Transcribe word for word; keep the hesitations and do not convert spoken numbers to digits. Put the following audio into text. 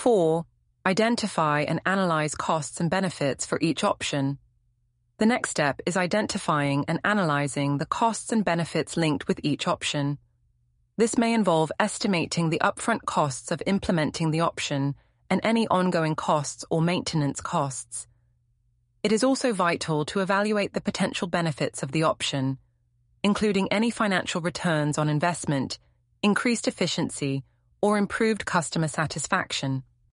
four. Identify and analyze costs and benefits for each option. The next step is identifying and analyzing the costs and benefits linked with each option. This may involve estimating the upfront costs of implementing the option and any ongoing costs or maintenance costs. It is also vital to evaluate the potential benefits of the option, including any financial returns on investment, increased efficiency, or improved customer satisfaction.